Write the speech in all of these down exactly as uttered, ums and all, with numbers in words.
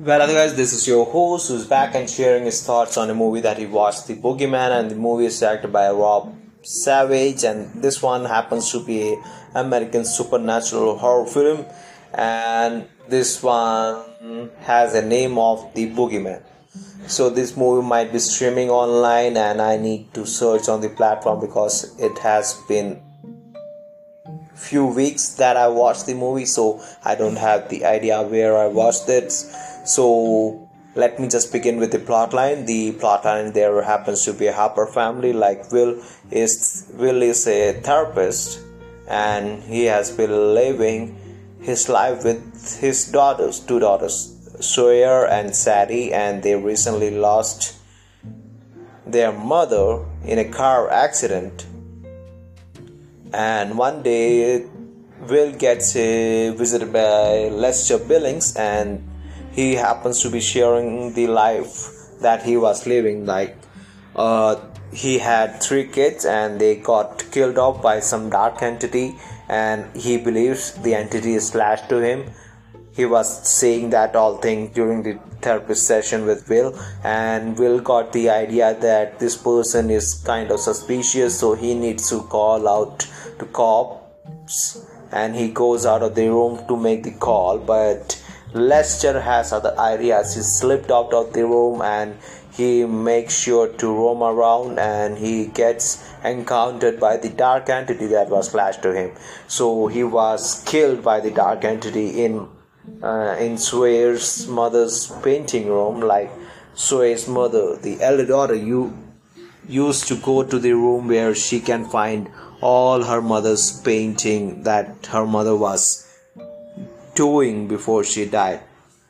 Well, other guys, this is your host who's back and sharing his thoughts on a movie that he watched, The Boogeyman, and the movie is directed by Rob Savage, and this one happens to be an American supernatural horror film, and this one has a name of The Boogeyman. So this movie might be streaming online, and I need to search on the platform because it has been few weeks that I watched the movie, so I don't have the idea where I watched it. So let me just begin with the plotline. The plotline there happens to be a Harper family. Like Will is Will is a therapist, and he has been living his life with his daughters, two daughters, Sawyer and Sadie, and they recently lost their mother in a car accident. And one day, Will gets uh, visited by Lester Billings, and he happens to be sharing the life that he was living. Like, uh, he had three kids, and they got killed off by some dark entity, and he believes the entity is lashed to him. He was saying that all thing during the therapist session with Will, and Will got the idea that this person is kind of suspicious, so he needs to call out to cops, and he goes out of the room to make the call. But Lester has other ideas. He slipped out of the room and he makes sure to roam around, and he gets encountered by the dark entity that was flashed to him. So he was killed by the dark entity in uh, in Sawyer's mother's painting room. Like, Sawyer's mother, the elder daughter, you used to go to the room where she can find all her mother's painting that her mother was doing before she died.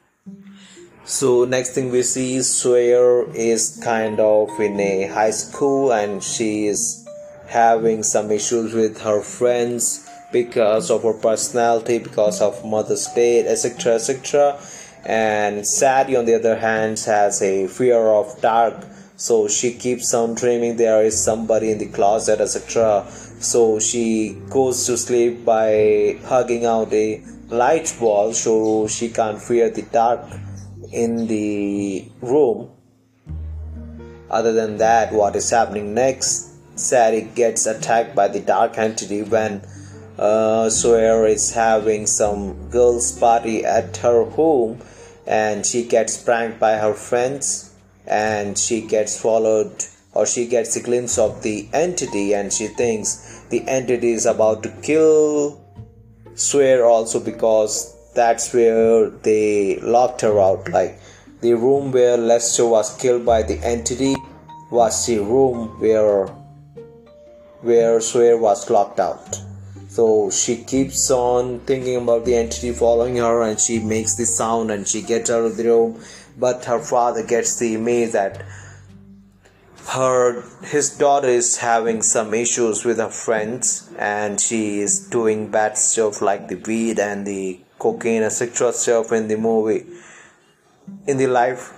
So next thing we see is Sawyer is kind of in a high school, and she is having some issues with her friends because of her personality, because of mother's state, etc, etc. And Sadie on the other hand has a fear of dark, so she keeps on dreaming there is somebody in the closet, etc. So she goes to sleep by hugging out a light wall so she can't fear the dark in the room. Other than that, what is happening next? Sadie gets attacked by the dark entity when uh, Sawyer is having some girls' party at her home, and she gets pranked by her friends, and she gets followed, or she gets a glimpse of the entity, and she thinks the entity is about to kill Sawyer also, because that's where they locked her out. Like, the room where Lester was killed by the entity was the room where where Sawyer was locked out. So she keeps on thinking about the entity following her, and she makes the sound and she gets out of the room. But her father gets the image that her his daughter is having some issues with her friends, and she is doing bad stuff like the weed and the cocaine, etc stuff in the movie, in the life.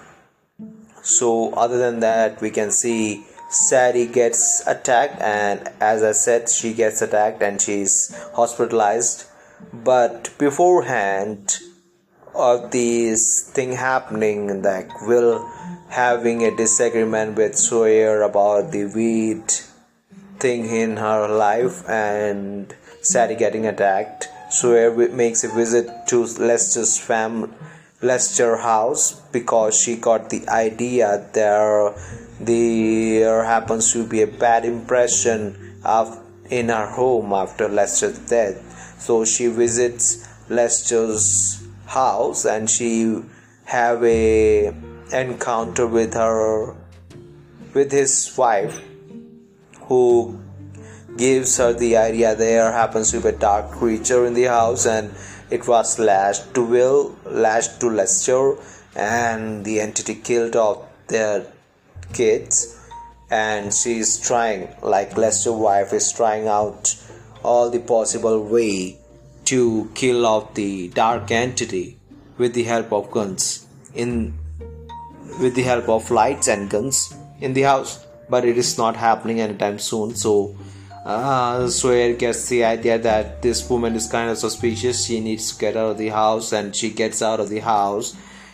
So other than that, we can see Sadie gets attacked, and as I said, she gets attacked and she's hospitalized. But beforehand of this thing happening, like Will having a disagreement with Sawyer about the weed thing in her life, and Sadie getting attacked, Sawyer makes a visit to Lester's fam Lester house because she got the idea there there happens to be a bad impression of in her home after Lester's death. So she visits Lester's house, and she have a encounter with her with his wife, who gives her the idea there happens to be a dark creature in the house, and it was lashed to Will, lashed to Lester, and the entity killed off their kids. And she's trying, like Lester's wife is trying out all the possible way to kill off the dark entity with the help of guns in with the help of lights and guns in the house, but it is not happening anytime soon. So uh, Sawyer gets the idea that this woman is kind of suspicious. She needs to get out of the house, and she gets out of the house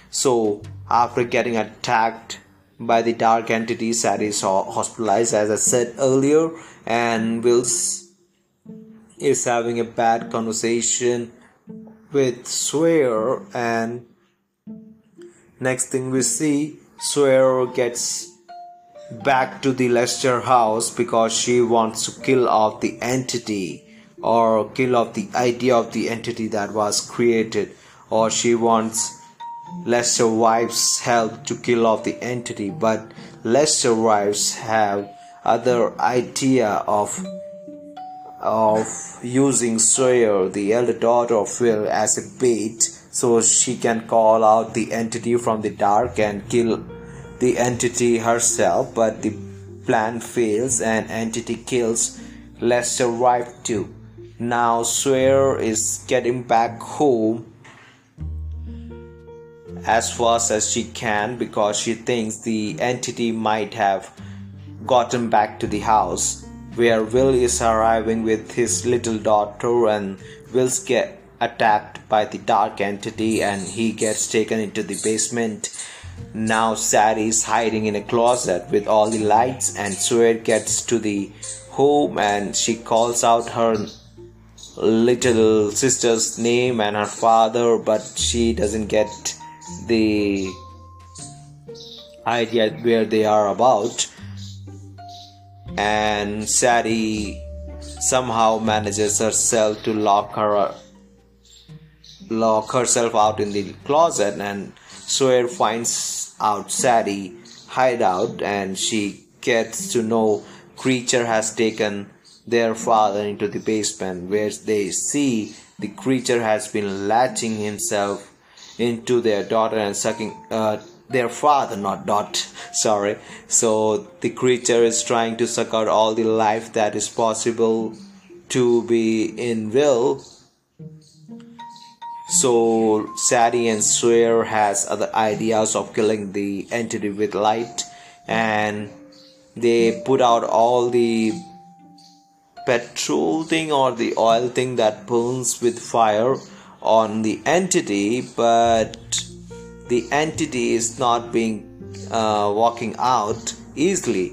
So after getting attacked by the dark entity, Sadie is hospitalized, as I said earlier, and Wills is having a bad conversation with Sawyer, and next thing we see, Sawyer gets back to the Lester house because she wants to kill off the entity, or kill off the idea of the entity that was created, or she wants Lester wife's help to kill off the entity. But Lester wives have other idea of of using Sawyer, the elder daughter of Will, as a bait, so she can call out the entity from the dark and kill the entity herself. But the plan fails and entity kills Lester wife too. Now Sawyer is getting back home as fast as she can because she thinks the entity might have gotten back to the house, where Will is arriving with his little daughter, and Will's get attacked by the dark entity and he gets taken into the basement. Now Sadie is hiding in a closet with all the lights, and Sawyer gets to the home and she calls out her little sister's name and her father, but she doesn't get the idea where they are about. And Sadie somehow manages herself to lock her lock herself out in the closet, and Sawyer finds out Sadie hideout, and she gets to know creature has taken their father into the basement, where they see the creature has been latching himself into their daughter and sucking uh, their father, not dot, sorry. So the creature is trying to suck out all the life that is possible to be in Will. So Sadie and Sawyer has other ideas of killing the entity with light, and they put out all the petrol thing or the oil thing that burns with fire on the entity, but the entity is not being uh, walking out easily,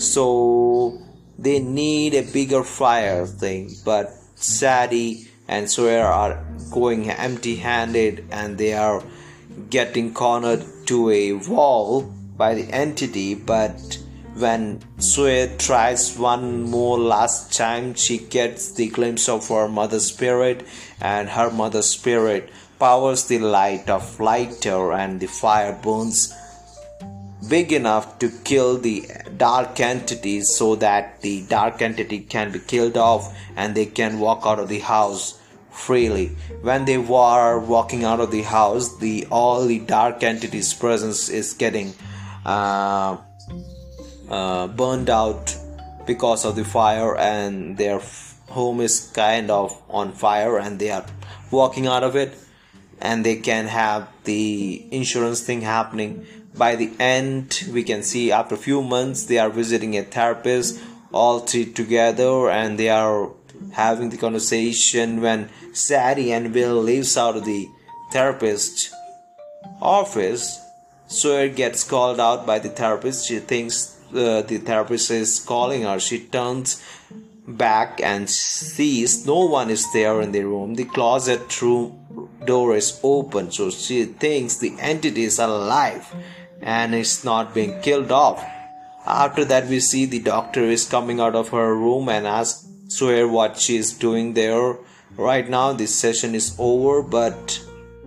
so they need a bigger fire thing. But Sadie and Sawyer are going empty-handed, and they are getting cornered to a wall by the entity. But when Sawyer tries one more last time, she gets the glimpse of her mother's spirit, and her mother's spirit powers the light of lighter, and the fire burns big enough to kill the dark entity, so that the dark entity can be killed off and they can walk out of the house freely. When they were walking out of the house, the all the dark entity's presence is getting uh, uh, burned out because of the fire, and their f- home is kind of on fire, and they are walking out of it, and they can have the insurance thing happening. By the end, we can see after a few months they are visiting a therapist, all three together, and they are having the conversation when Sadie and Will leaves out of the therapist office. Sawyer gets called out by the therapist. She thinks uh, the therapist is calling her. She turns back and sees no one is there in the room. The closet room door is open, so she thinks the entity is alive and is not being killed off. After that, we see the doctor is coming out of her room and asks Sawyer what she is doing there. Right now this session is over, but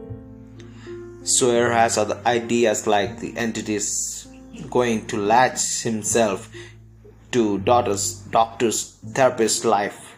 Sawyer has other ideas, like the entity is going to latch himself to daughter's doctor's therapist life.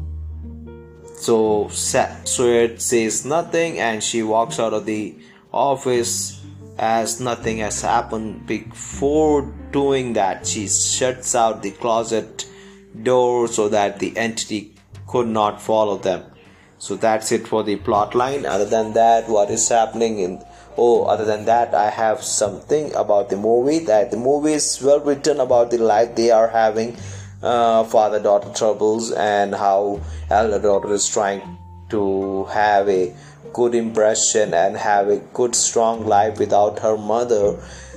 So Sawyer says nothing, and she walks out of the office as nothing has happened. Before doing that, she shuts out the closet door so that the entity could not follow them. So that's it for the plot line. Other than that, what is happening in oh other than that, I have something about the movie, that the movie is well written about the life they are having, uh, father-daughter troubles, and how elder daughter is trying to have a good impression and have a good strong life without her mother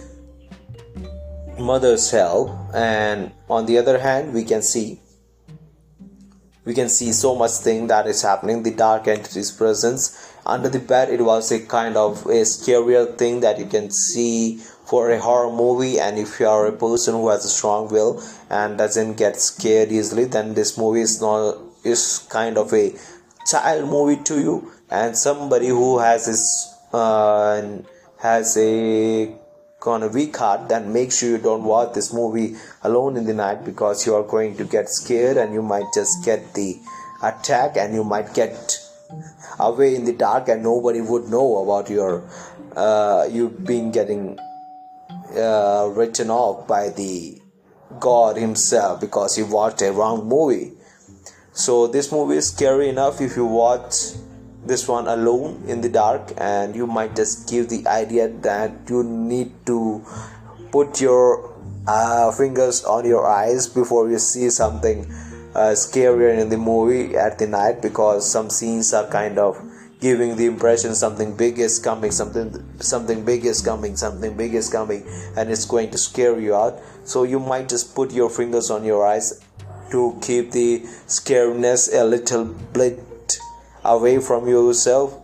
mother's help. And on the other hand, we can see we can see so much thing that is happening. The dark entity's presence under the bed, it was a kind of a scarier thing that you can see for a horror movie. And if you are a person who has a strong will and doesn't get scared easily, then this movie is not is kind of a child movie to you. And somebody who has this uh, has a kind of weak heart, then make sure you don't watch this movie alone in the night, because you are going to get scared and you might just get the attack and you might get away in the dark and nobody would know about your uh, you being getting uh, written off by the God himself because you watched a wrong movie. So this movie is scary enough if you watch this one alone in the dark, and you might just give the idea that you need to put your uh, fingers on your eyes before you see something uh, scarier in the movie at the night, because some scenes are kind of giving the impression something big is coming, something something big is coming, something big is coming, and it's going to scare you out. So you might just put your fingers on your eyes to keep the scariness a little bit away from yourself.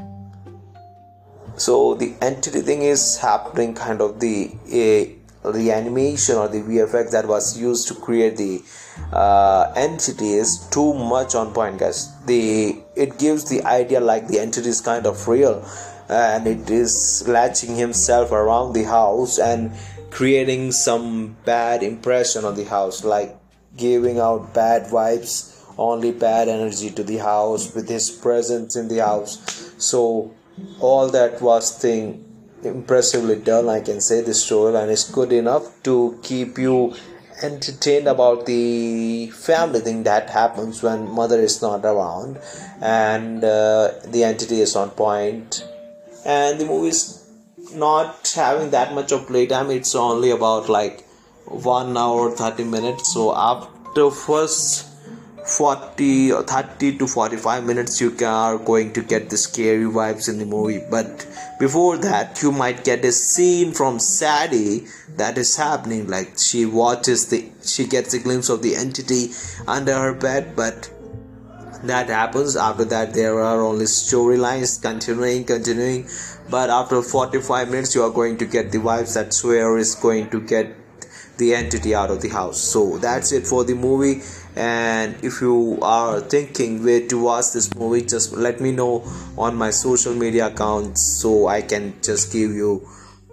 So the entity thing is happening, kind of the uh, the animation or the V F X that was used to create the uh, entity is too much on point, guys. The it gives the idea like the entity is kind of real, and it is latching himself around the house and creating some bad impression on the house, like giving out bad vibes, only bad energy to the house with his presence in the house. So all that was thing impressively done, I can say, this story, and it's good enough to keep you entertained about the family thing that happens when mother is not around and uh, the entity is on point. And the movie is not having that much of playtime. It's only about like one hour thirty minutes. So after first forty or thirty to forty-five minutes, you are going to get the scary vibes in the movie. But before that, you might get a scene from Sadie that is happening, like she watches the she gets a glimpse of the entity under her bed. But that happens. After that, there are only storylines continuing continuing but after forty-five minutes, you are going to get the vibes that Sawyer is going to get the entity out of the house. So that's it for the movie. And if you are thinking where to watch this movie, just let me know on my social media accounts so I can just give you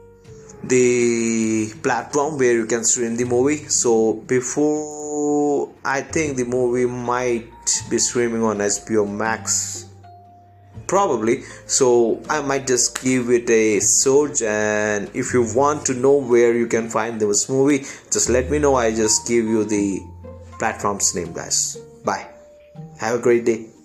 the platform where you can stream the movie. So before, I think the movie might be streaming on H B O Max probably, so I might just give it a search. And if you want to know where you can find this movie, just let me know. I just give you the platform's name, guys. Bye, have a great day.